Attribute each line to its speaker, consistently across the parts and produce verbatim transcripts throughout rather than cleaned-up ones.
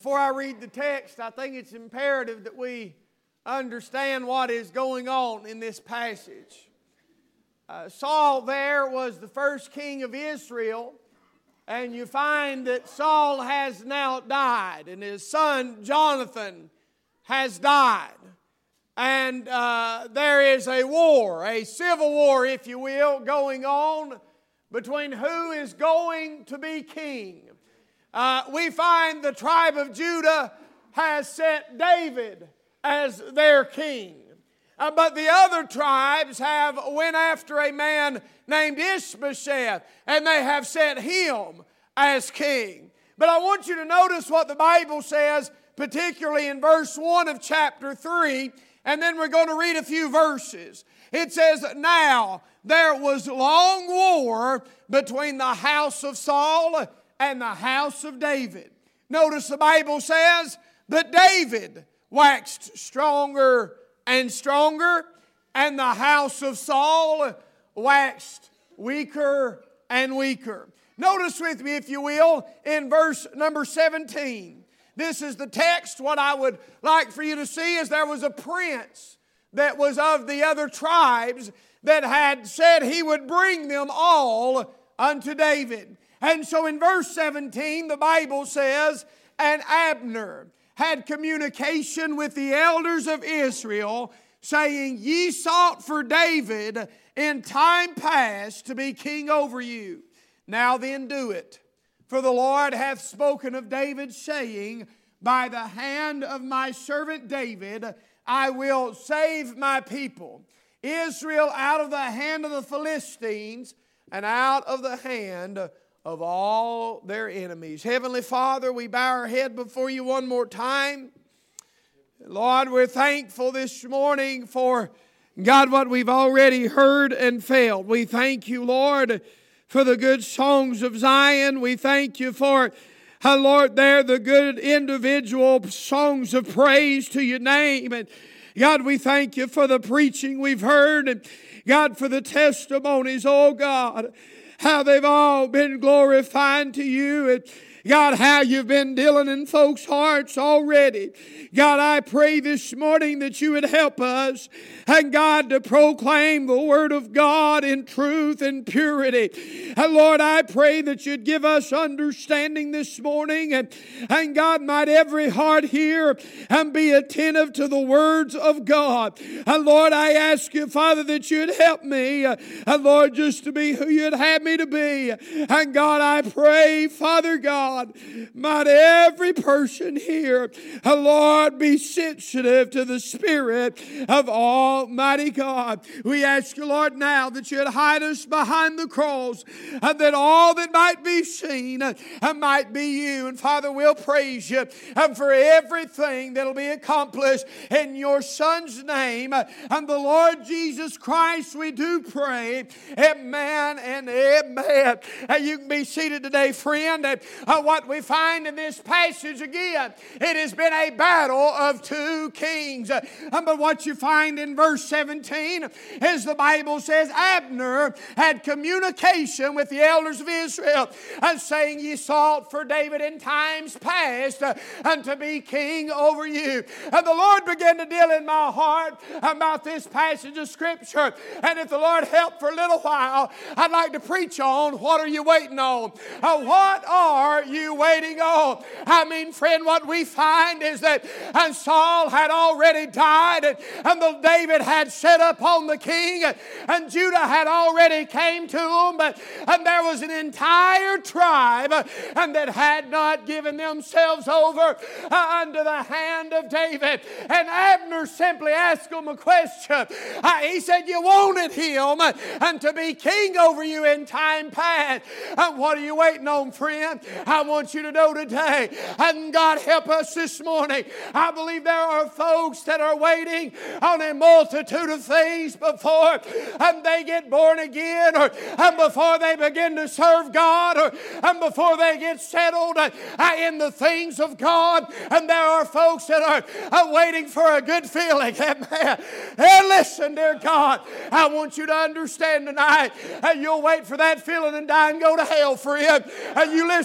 Speaker 1: Before I read the text, I think it's imperative that we understand what is going on in this passage. Uh, Saul there was the first king of Israel, and you find that Saul has now died, and his son Jonathan has died. And uh, there is a war, a civil war, if you will, going on between who is going to be king. Uh, we find the tribe of Judah has set David as their king. Uh, but the other tribes have went after a man named Ishbosheth, and they have set him as king. But I want you to notice what the Bible says, particularly in verse one of chapter three, and then we're going to read a few verses. It says, "Now there was long war between the house of Saul and the house of David." Notice the Bible says that David waxed stronger and stronger, and the house of Saul waxed weaker and weaker. Notice with me, if you will, in verse number seventeen. This is the text. What I would like for you to see is there was a prince that was of the other tribes that had said he would bring them all unto David. And so in verse seventeen, the Bible says, "And Abner had communication with the elders of Israel, saying, Ye sought for David in time past to be king over you. Now then do it. For the Lord hath spoken of David, saying, By the hand of my servant David I will save my people, Israel, out of the hand of the Philistines and out of the hand of all their enemies." Heavenly Father, we bow our head before you one more time. Lord, we're thankful this morning for, God, what we've already heard and felt. We thank you, Lord, for the good songs of Zion. We thank you for, uh, Lord, there the good individual songs of praise to your name. And God, we thank you for the preaching we've heard. And God, for the testimonies, oh God, how they've all been glorifying to you. And God, how you've been dealing in folks' hearts already. God, I pray this morning that you would help us, and God, to proclaim the Word of God in truth and purity. And Lord, I pray that you'd give us understanding this morning, and, and God, might every heart hear and be attentive to the words of God. And Lord, I ask you, Father, that you'd help me, and Lord, just to be who you'd have me to be. And God, I pray, Father God, God, might every person here, uh, Lord, be sensitive to the Spirit of Almighty God. We ask you, Lord, now that you'd hide us behind the cross, and that all that might be seen uh, might be you. And Father, we'll praise you and for everything that'll be accomplished in your Son's name. And the Lord Jesus Christ, we do pray. Amen and amen. Uh, you can be seated today, friend. Uh, what we find in this passage again, it has been a battle of two kings. Uh, but what you find in verse seventeen is the Bible says Abner had communication with the elders of Israel, and saying, Ye sought for David in times past uh, and to be king over you. And the Lord began to deal in my heart about this passage of Scripture. And if the Lord helped for a little while, I'd like to preach on, what are you waiting on? Uh, what are you waiting on? I mean, friend, what we find is that and Saul had already died, and, and the David had set up on the king, and, and Judah had already came to him, but and there was an entire tribe uh, and that had not given themselves over uh, under the hand of David. And Abner simply asked him a question. Uh, he said, You wanted him uh, and to be king over you in time past. Uh, what are you waiting on, friend? I want you to know today, and God help us this morning, I believe there are folks that are waiting on a multitude of things before and they get born again, or and before they begin to serve God, or and before they get settled uh, in the things of God. And there are folks that are uh, waiting for a good feeling. Amen. And listen, dear God, I want you to understand tonight, uh, you'll wait for that feeling and die and go to hell, friend. Uh, you listen to me, and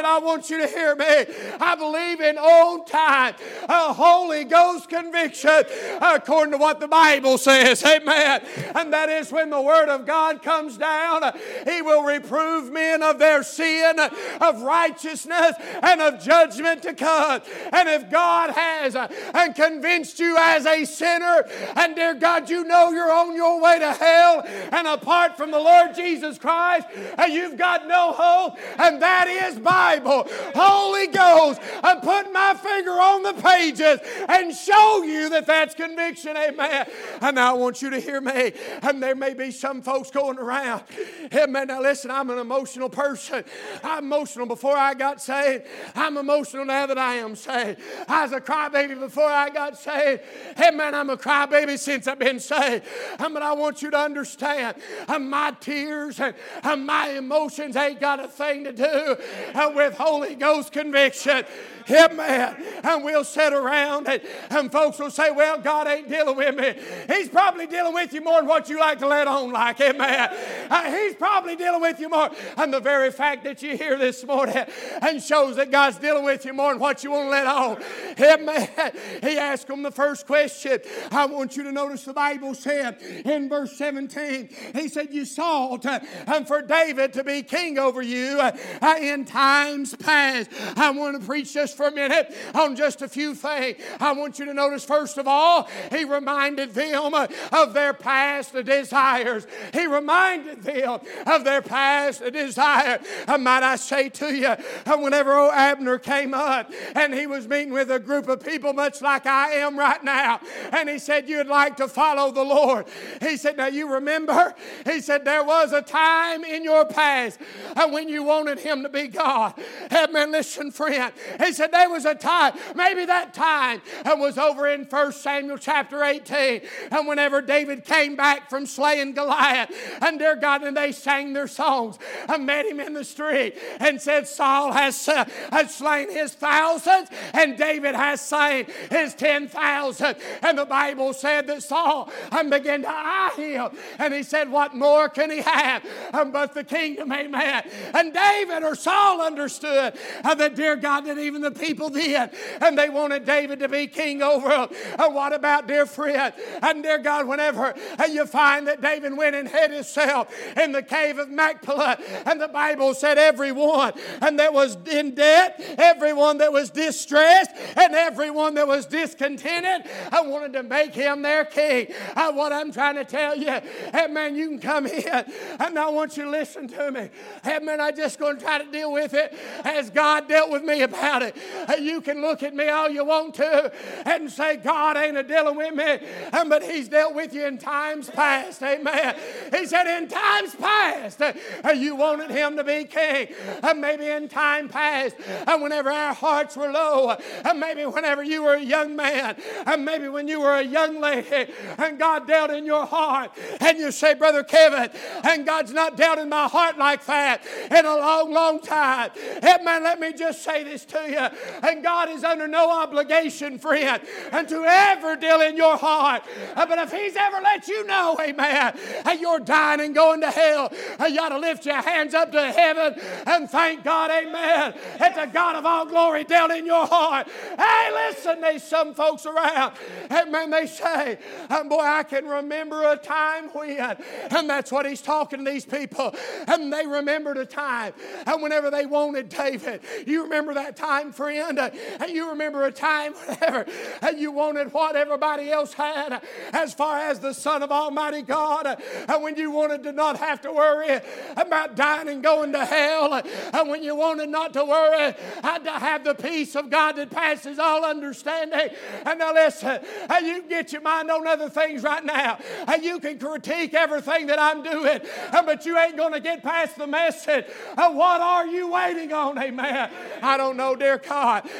Speaker 1: I want you to hear me. I believe in old time a Holy Ghost conviction according to what the Bible says. Amen. And that is when the Word of God comes down, He will reprove men of their sin, of righteousness, and of judgment to come. And if God has and convinced you as a sinner, and dear God, you know you're on your way to hell, and apart from the Lord Jesus Christ, and you've got no hope, and that is Bible. Holy Ghost, I'm putting my finger on the pages and show you that that's conviction. Amen. And now I want you to hear me. And there may be some folks going around. Amen. Now listen, I'm an emotional person. I'm emotional before I got saved. I'm emotional now that I am saved. I was a crybaby before I got saved. Amen. I'm a crybaby since I've been saved. But I want you to understand, my tears and my emotions ain't got a thing to do with Holy Ghost conviction. Amen. And we'll sit around and, and folks will say, well, God ain't dealing with me. He's probably dealing with you more than what you like to let on like. Amen. Uh, he's probably dealing with you more. And the very fact that you're here this morning and shows that God's dealing with you more than what you want to let on. Amen. He asked him the first question. I want you to notice the Bible said in verse seventeen, he said, you sought uh, and for David to be king over you uh, in times past. I want to preach just for a minute on just a few things. I want you to notice, first of all, he reminded them of their past desires. He reminded them of their past desire. And might I say to you, whenever old Abner came up and he was meeting with a group of people much like I am right now, and he said, you'd like to follow the Lord. He said, now you remember? He said, there was a time in your past when you wanted Him to be God. Amen. Listen, friend. He said, there was a time, maybe that time was over in First Samuel chapter eighteen, and whenever David came back from slaying Goliath, and dear God, and they sang their songs, and met him in the street, and said, Saul has, uh, has slain his thousands, and David has slain his ten thousand. And the Bible said that Saul um, began to eye him, and he said, what more can he have um, but the kingdom? Amen. And David or Saul understood uh, that, dear God, that even the people did, and they wanted David to be king over them. Uh, what about, dear friend? And dear God, whenever uh, you find that David went and hid himself in the cave of Machpelah, and the Bible said everyone and that was in debt, everyone that was distressed, and everyone that was discontented, I wanted to make him their king. Uh, what I'm trying to tell you, hey man, you can come in, and I want you to listen to me. Hey man, I'm just going to try to deal with it as God dealt with me about it. You can look at me all you want to and say, God ain't a dealing with me, but He's dealt with you in times past. Amen. He said, in times past, you wanted Him to be king. Maybe in time past, whenever our hearts were low, maybe whenever you were a young man, maybe when you were a young lady, and God dealt in your heart, and you say, Brother Kevin, and God's not dealt in my heart like that in a long, long time. Amen. Let me just say this to you. And God is under no obligation, friend, and to ever deal in your heart. But if He's ever let you know, amen, you're dying and going to hell, you ought to lift your hands up to heaven and thank God, amen. It's the God of all glory dealt in your heart. Hey, listen, there's some folks around, amen, they say, boy, I can remember a time when, and that's what He's talking to these people, and they remembered a time, and whenever they wanted David, you remember that time, friend, and you remember a time whenever you wanted what everybody else had as far as the Son of Almighty God, and when you wanted to not have to worry about dying and going to hell, and when you wanted not to worry and to have the peace of God that passes all understanding. And now listen, you can get your mind on other things right now, and you can critique everything that I'm doing, but you ain't going to get past the message of what are you waiting on, amen. I don't know, dear God,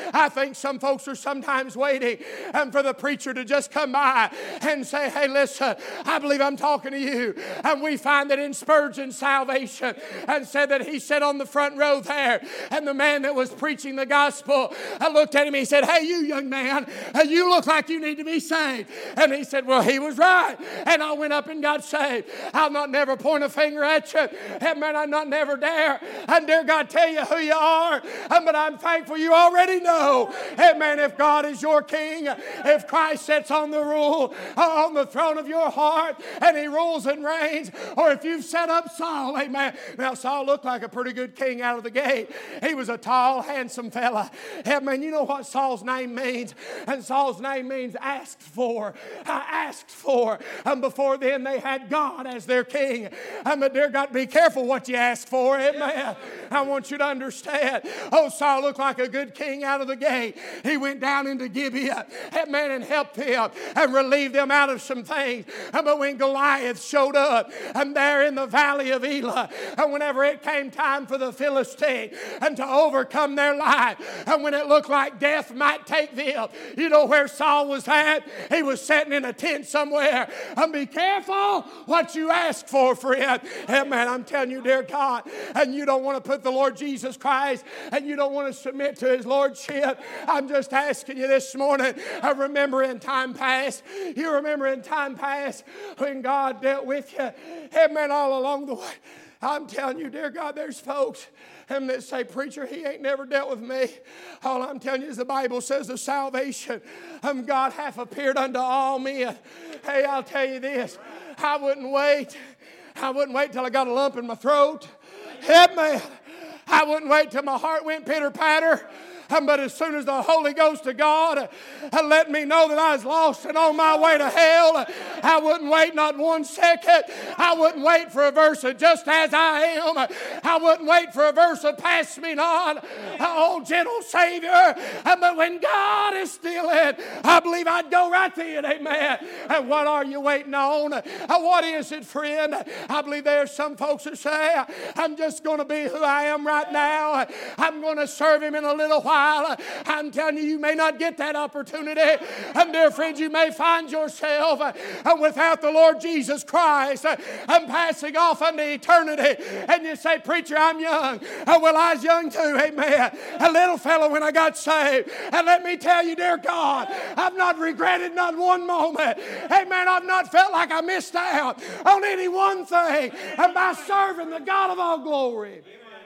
Speaker 1: I think some folks are sometimes waiting and for the preacher to just come by and say, hey, listen, I believe I'm talking to you. And we find that in Spurgeon's salvation, and said that he sat on the front row there, and the man that was preaching the gospel, I looked at him, he said, hey, you young man, you look like you need to be saved. And he said, well, he was right. And I went up and got saved. I'll not never point a finger at you. And man, I not never dare. And dare God tell you who you are. And, but I'm thankful you already know. Amen. If God is your king, if Christ sits on the rule, on the throne of your heart, and he rules and reigns, or if you've set up Saul, amen. Now, Saul looked like a pretty good king out of the gate. He was a tall, handsome fella. Amen. You know what Saul's name means? And Saul's name means asked for. I asked for. And before then, they had God as their king. And but dear God, be careful what you ask for. Amen. I want you to understand. Oh, Saul looked like a good king out of the gate. He went down into Gibeah, amen, and helped them and relieved them out of some things. And but when Goliath showed up, and there in the valley of Elah, and whenever it came time for the Philistine and to overcome their life, and when it looked like death might take them, you know where Saul was at? He was sitting in a tent somewhere. And be careful what you ask for, friend. Amen. I'm telling you, dear God, and you don't want to put the Lord Jesus Christ, and you don't want to submit to his lordship. I'm just asking you this morning, I remember in time past, you remember in time past when God dealt with you, amen, all along the way. I'm telling you, dear God, there's folks and that say, preacher, he ain't never dealt with me. All I'm telling you is the Bible says the salvation of God hath appeared unto all men. Hey, I'll tell you this. I wouldn't wait. I wouldn't wait till I got a lump in my throat. Amen. I wouldn't wait till my heart went pitter-patter. But as soon as the Holy Ghost of God let me know that I was lost and on my way to hell, I wouldn't wait not one second. I wouldn't wait for a verse of just as I am. I wouldn't wait for a verse of pass me not, oh gentle Savior. But when God is still in, I believe I'd go right then. Amen. And what are you waiting on? What is it, friend? I believe there's some folks that say, I'm just going to be who I am right now. I'm going to serve him in a little while. I'm telling you, you may not get that opportunity. And dear friends, you may find yourself uh, without the Lord Jesus Christ uh, and passing off unto eternity. And you say, preacher, I'm young. Uh, well, I was young too, amen. A little fellow when I got saved. And let me tell you, dear God, I've not regretted not one moment. Amen. I've not felt like I missed out on any one thing. And by serving the God of all glory.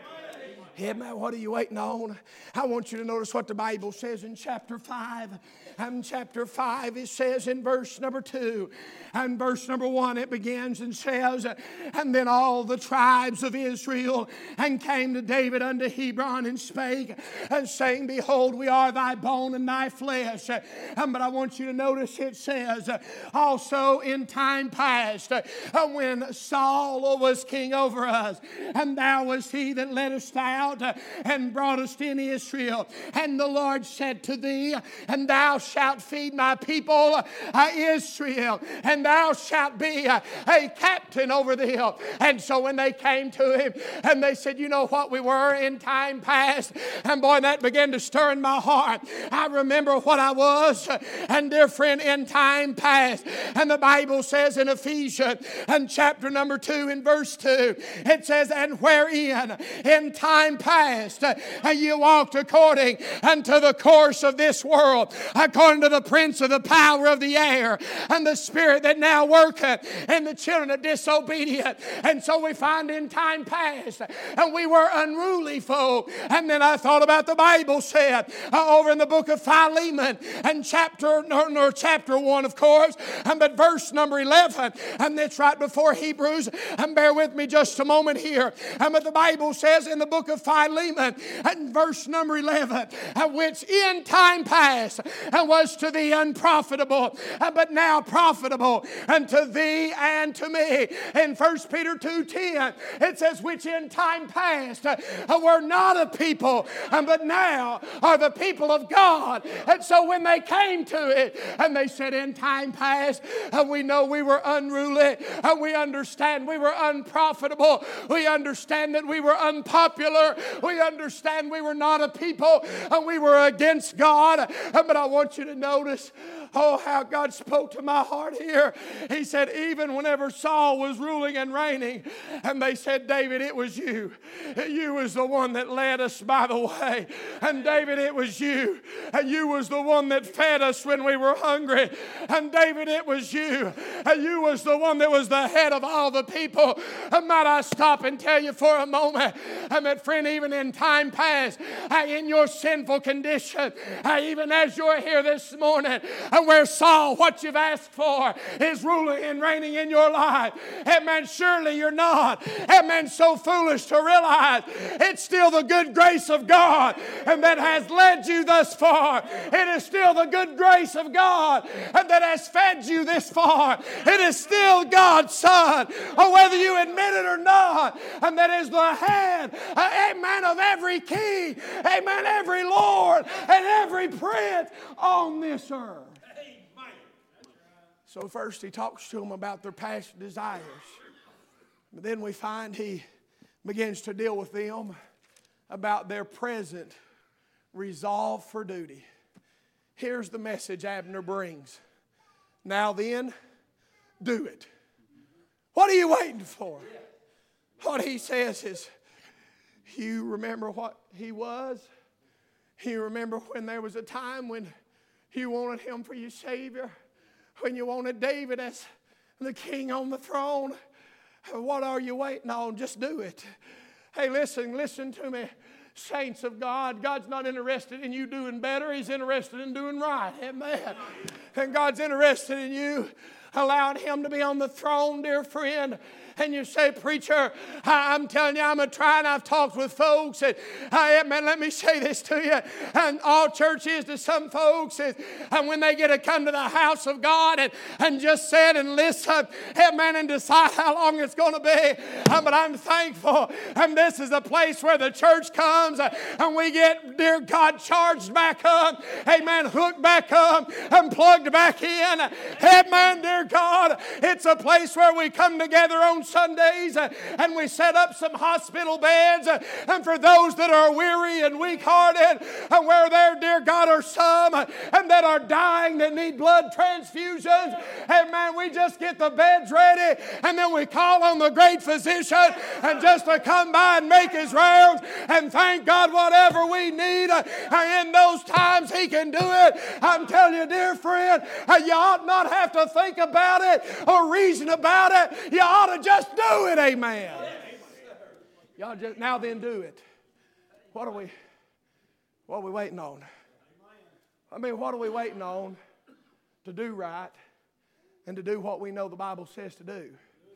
Speaker 1: Amen. What are you waiting on? I want you to notice what the Bible says in chapter five. And chapter five, it says in verse number two. And verse number one, it begins and says, and then all the tribes of Israel and came to David unto Hebron and spake, and saying, behold, we are thy bone and thy flesh. And, but I want you to notice it says, also in time past, when Saul was king over us, and thou was he that led us out and brought us in Israel. And the Lord said to thee, and thou shalt feed my people uh, Israel, and thou shalt be uh, a captain over them. And so when they came to him, and they said, you know what we were in time past, and boy, that began to stir in my heart. I remember what I was, and dear friend, in time past. And the Bible says in Ephesians, and chapter number two, in verse two, it says, and wherein in time past uh, you walked according unto the course of this world, according to the prince of the power of the air, and the spirit that now worketh in the children of disobedience. And so we find in time past, and we were unruly folk. And then I thought about the Bible said uh, over in the book of Philemon, and chapter no, no, chapter one, of course, and but verse number eleven, and it's right before Hebrews. And bear with me just a moment here. And but the Bible says in the book of Philemon, and verse number eleven, uh, which in time past and was to thee unprofitable, but now profitable unto thee and to me. In First Peter two ten, it says, which in time past were not a people, but now are the people of God. And so when they came to it, and they said in time past, we know we were unruly, we understand we were unprofitable, we understand that we were unpopular, Father. We understand we were not a people and we were against God. But I want you to notice, oh, how God spoke to my heart here. He said, even whenever Saul was ruling and reigning, and they said, David, it was you. You was the one that led us by the way. And David, it was you. And you was the one that fed us when we were hungry. And David, it was you. And you was the one that was the head of all the people. And might I stop and tell you for a moment, and that friend, even in time past, in your sinful condition, even as you're here this morning, and where Saul, what you've asked for, is ruling and reigning in your life. Amen. Surely you're not, amen, so foolish to realize it's still the good grace of God and that has led you thus far. It is still the good grace of God and that has fed you this far. It is still God's Son, or whether you admit it or not, and that is the head, amen, of every king, amen, every Lord and every prince on this earth. So first he talks to them about their past desires. But then we find he begins to deal with them about their present resolve for duty. Here's the message Abner brings. Now then, do it. What are you waiting for? What he says is, you remember what he was? You remember when there was a time when you wanted him for your Savior? When you wanted David as the king on the throne? What are you waiting on? Just do it. Hey, listen, listen to me, saints of God. God's not interested in you doing better. He's interested in doing right. Amen. And God's interested in you allowing him to be on the throne, dear friend. And you say, preacher, I'm telling you, I'm a trying. I've talked with folks. And I, man, let me say this to you. And all church is to some folks is, and when they get to come to the house of God and, and just sit and listen, amen, and decide how long it's going to be. Um, but I'm thankful. And this is a place where the church comes uh, and we get, dear God, charged back up. Amen. Hooked back up and plugged back in. Amen, dear God. It's a place where we come together on Sundays uh, and we set up some hospital beds uh, and for those that are weary and weak-hearted and where there, dear God, are some uh, and that are dying that need blood transfusions, amen, we just get the beds ready and then we call on the great physician and just to come by and make his rounds and thank God whatever we need uh, and in those times he can do it. I'm telling you, dear friend, uh, you ought not have to think about it or reason about it. You ought to just do it, amen. Y'all just now then do it. What are we what are we waiting on? I mean, what are we waiting on to do right and to do what we know the Bible says to do?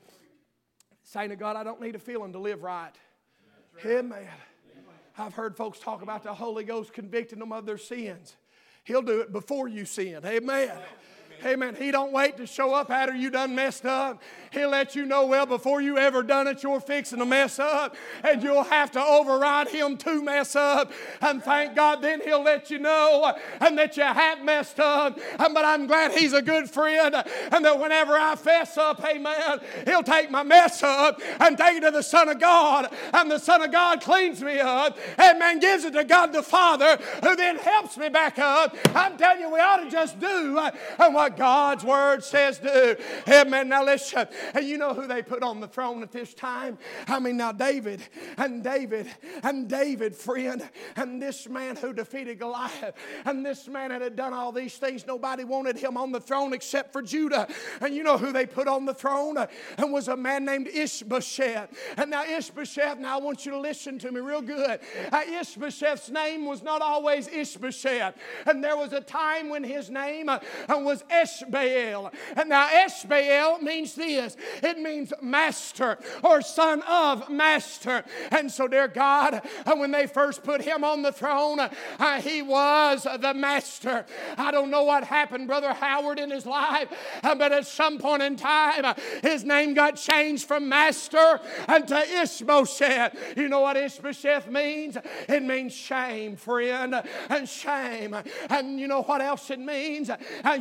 Speaker 1: Saying to God, I don't need a feeling to live right. Amen. I've heard folks talk about the Holy Ghost convicting them of their sins. He'll do it before you sin. Amen. Amen. He don't wait to show up after you done messed up. He'll let you know, well, before you ever done it, you're fixing to mess up. And you'll have to override him to mess up. And thank God then he'll let you know and that you have messed up. But I'm glad he's a good friend. And that whenever I fess up, amen, he'll take my mess up and take it to the Son of God. And the Son of God cleans me up. Amen. Gives it to God the Father, who then helps me back up. I'm telling you, we ought to just do what God's Word says do. Amen. Now listen. And you know who they put on the throne at this time? I mean, now David and David and David, friend, and this man who defeated Goliath, and this man that had done all these things. Nobody wanted him on the throne except for Judah. And you know who they put on the throne? And was a man named Ishbosheth. And now Ishbosheth, now I want you to listen to me real good. Uh, Ishbosheth's name was not always Ishbosheth. And there was a time when his name uh, was Eshbaal. And now Eshbaal means this. It means master or son of master. And so, dear God, when they first put him on the throne, uh, he was the master. I don't know what happened, Brother Howard, in his life, uh, but at some point in time, uh, his name got changed from master unto Ishbosheth. You know what Ishbosheth means? It means shame, friend, and shame. And you know what else it means? And humiliation.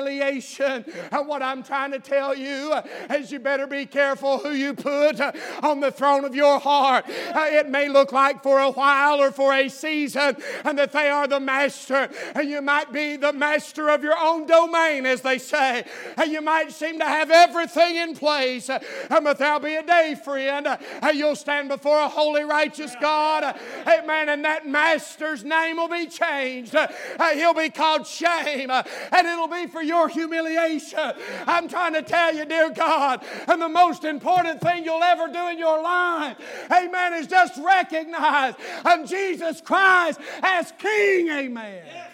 Speaker 1: humiliation. And what I'm trying to tell you is you better be careful who you put on the throne of your heart. It may look like for a while or for a season and that they are the master, and you might be the master of your own domain, as they say, and you might seem to have everything in place, but there'll be a day, friend, you'll stand before a holy, righteous God, amen, and that master's name will be changed. He'll be called shame, and it'll be for your humiliation. I'm trying to tell you, dear God, and the most important thing you'll ever do in your life, amen, is just recognize um, Jesus Christ as King, amen. Yes,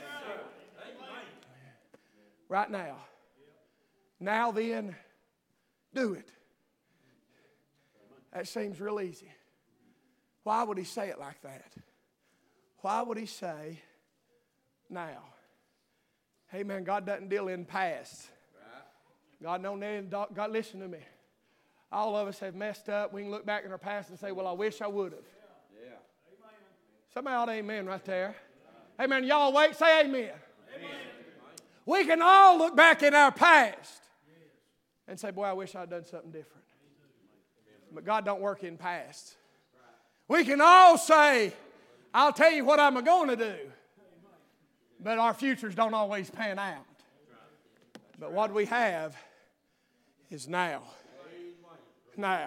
Speaker 1: right now. Now then, do it. That seems real easy. Why would he say it like that? Why would he say, now? Hey man, God doesn't deal in past. God don't God, listen to me. All of us have messed up. We can look back in our past and say, well, I wish I would have. Yeah. Somebody ought to amen right there. Amen. Y'all awake? Say amen. Amen. We can all look back in our past and say, boy, I wish I'd done something different. But God don't work in past. We can all say, I'll tell you what I'm going to do. But our futures don't always pan out. But what we have is now. Now.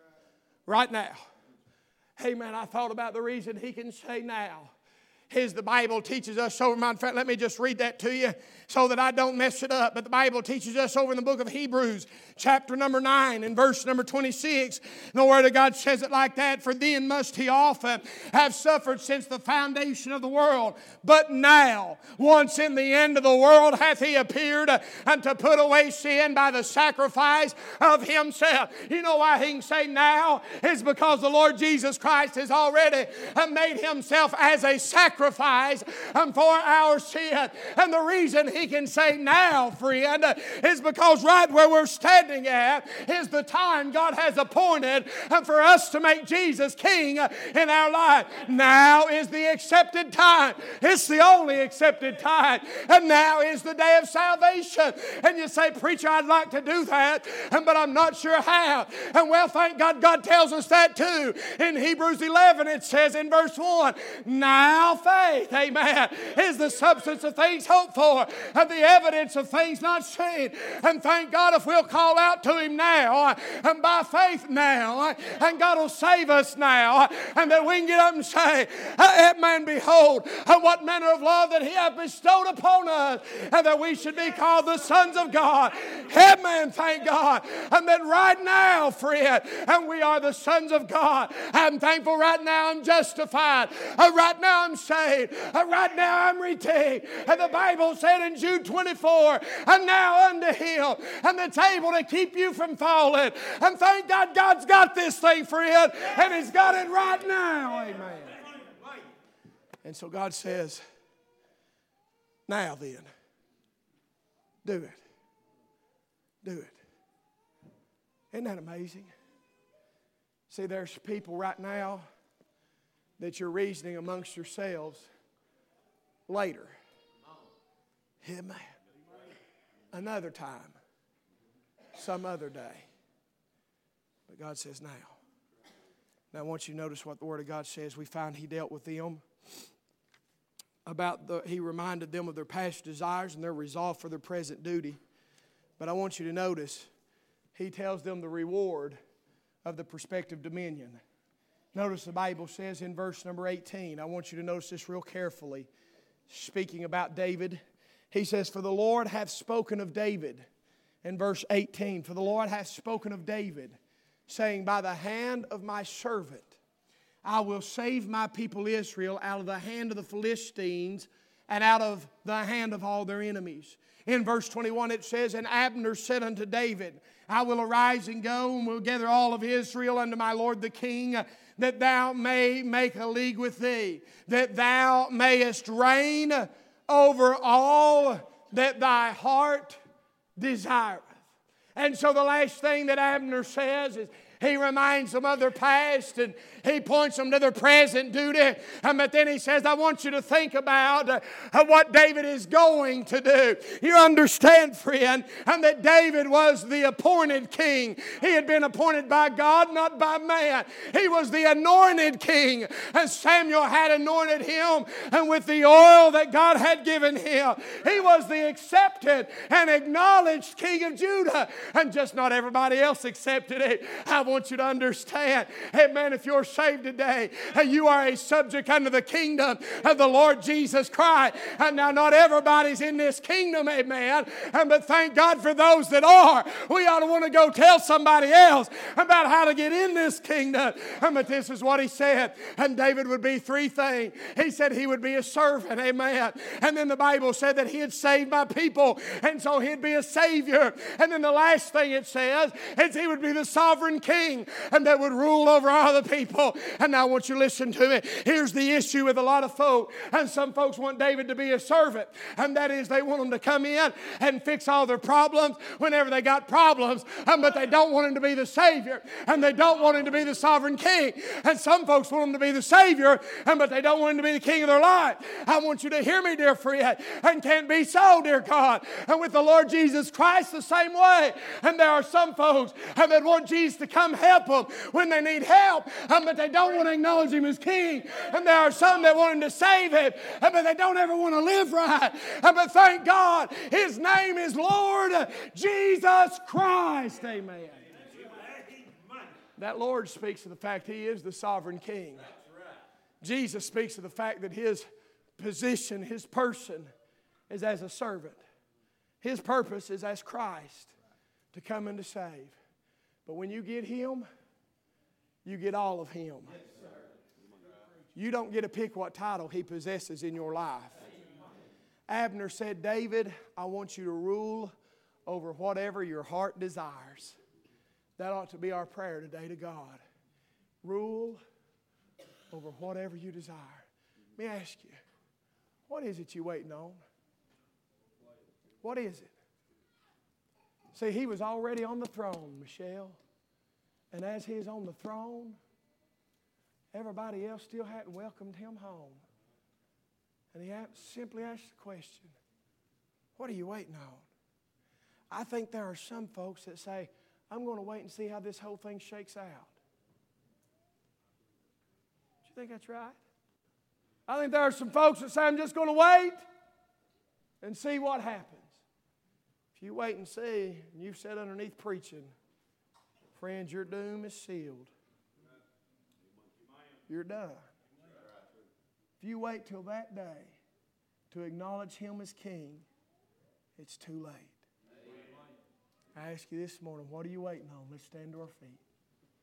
Speaker 1: Right now. Hey man, I thought about the reason he can say now. Is the Bible teaches us over my friend. Let me just read that to you so that I don't mess it up. But the Bible teaches us over in the book of Hebrews, chapter number nine and verse number twenty-six. The Word of God says it like that. For then must he often have suffered since the foundation of the world. But now, once in the end of the world, hath he appeared and to put away sin by the sacrifice of himself. You know why he can say now? Is because the Lord Jesus Christ has already made himself as a sacrifice. Sacrifice for our sin. And the reason he can say now, friend, is because right where we're standing at is the time God has appointed for us to make Jesus King in our life. Now is the accepted time. It's the only accepted time. And now is the day of salvation. And you say, preacher, I'd like to do that, but I'm not sure how. And well, thank God, God tells us that too. In Hebrews eleven, it says in verse one, now faith, amen, is the substance of things hoped for and the evidence of things not seen. And thank God if we'll call out to him now and by faith now, and God will save us now, and that we can get up and say, amen, behold, what manner of love that he hath bestowed upon us, and that we should be called the sons of God. Amen, thank God. And that right now, friend, and we are the sons of God. I'm thankful right now I'm justified. Right now I'm saved. Right now I'm redeemed. And the Bible said in Jude twenty-four, and now unto him, and that's able to keep you from falling. And thank God God's got this thing, friend, and he's got it right now. Amen. And so God says, now then, do it. Do it. Isn't that amazing? See, there's people right now that you're reasoning amongst yourselves later. Amen. Another time. Some other day. But God says now. Now I want you to notice what the Word of God says. We find he dealt with them about the, he reminded them of their past desires and their resolve for their present duty. But I want you to notice, he tells them the reward of the prospective dominion. Notice the Bible says in verse number eighteen, I want you to notice this real carefully, speaking about David. He says, for the Lord hath spoken of David. In verse eighteen, for the Lord hath spoken of David, saying, by the hand of my servant, I will save my people Israel out of the hand of the Philistines and out of the hand of all their enemies. In verse twenty-one it says, and Abner said unto David, I will arise and go, and will gather all of Israel unto my lord the king, that thou may make a league with thee, that thou mayest reign over all that thy heart desireth. And so the last thing that Abner says is, He reminds them of their past, and He points them to their present duty. And but then He says, I want you to think about uh, what David is going to do. You understand, friend, and that David was the appointed king. He had been appointed by God, not by man. He was the anointed king, and Samuel had anointed him, and with the oil that God had given him, he was the accepted and acknowledged king of Judah. And just not everybody else accepted it. I want you to understand, amen, if you're saved today, you are a subject under the kingdom of the Lord Jesus Christ. And now not everybody's in this kingdom, amen, and but thank God for those that are. We ought to want to go tell somebody else about how to get in this kingdom. And but this is what he said. And David would be three things. He said he would be a servant, amen. And then the Bible said that he had saved my people, and so he'd be a savior. And then the last thing it says is he would be the sovereign king, and that would rule over all the people. And now I want you to listen to me. Here's the issue with a lot of folk. And some folks want David to be a servant, and that is they want him to come in and fix all their problems whenever they got problems, um, but they don't want him to be the savior, and they don't want him to be the sovereign king. And some folks want him to be the savior, um, but they don't want him to be the king of their life. I want you to hear me, dear friend, and can't be so, dear God. And with the Lord Jesus Christ the same way. And there are some folks um, that want Jesus to come help them when they need help, um, but they don't want to acknowledge him as king. And there are some that want him to save him, um, but they don't ever want to live right. Um, but thank God, his name is Lord Jesus Christ. Amen. That Lord speaks of the fact he is the sovereign king. Jesus speaks of the fact that his position, his person, is as a servant. His purpose is as Christ, to come and to save. But when you get him, you get all of him. You don't get to pick what title he possesses in your life. Abner said, David, I want you to rule over whatever your heart desires. That ought to be our prayer today to God. Rule over whatever you desire. Let me ask you, what is it you're waiting on? What is it? See, he was already on the throne, Michelle. And as he is on the throne, everybody else still hadn't welcomed him home. And he simply asked the question, what are you waiting on? I think there are some folks that say, I'm going to wait and see how this whole thing shakes out. Do you think that's right? I think there are some folks that say, I'm just going to wait and see what happens. If you wait and see, and you've sat underneath preaching, friends, your doom is sealed. You're done. If you wait till that day to acknowledge him as king, it's too late. I ask you this morning, what are you waiting on? Let's stand to our feet.